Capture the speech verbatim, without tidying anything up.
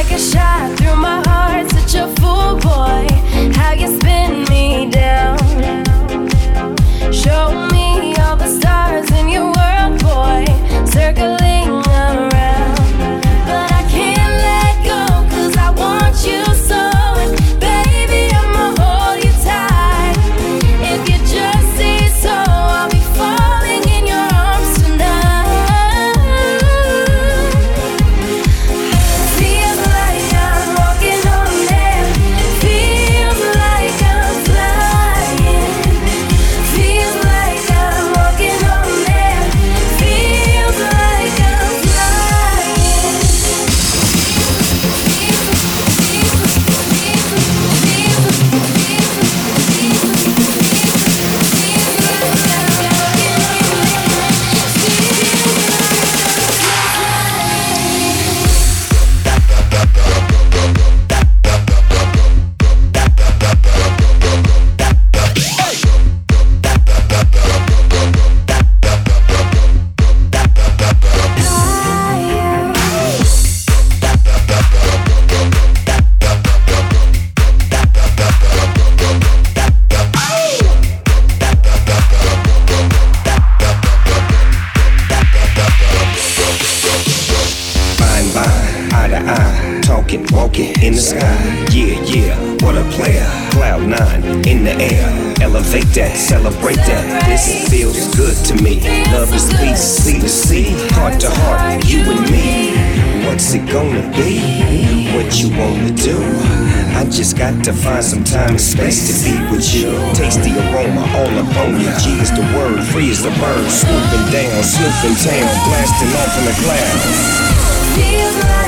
like a shot through my heart. Such a fool, boy, how you spin me down. Show me all the stars in your world, boy, circling around. But I can't let go, cause I want you so. And baby, I'ma hold you tight. If you just say so, I'll be falling in your arms tonight. Feels like I'm walking on air. Feels like I'm flying. Feels like I'm walking on air. Feels like I'm flying. Fine, fine, eye to eye, talking, walking in the sky. Yeah, yeah, what a player. Cloud nine in the air. Elevate that, celebrate that. This feels good to me. Love is peace, sea to sea, heart to heart, you and me. What's it gonna be? What you wanna do? I just got to find some time and space to be with you. Taste the aroma all up on you. G is the word, free is the bird. Swooping down, snooping town, blasting off in the clouds. Feels like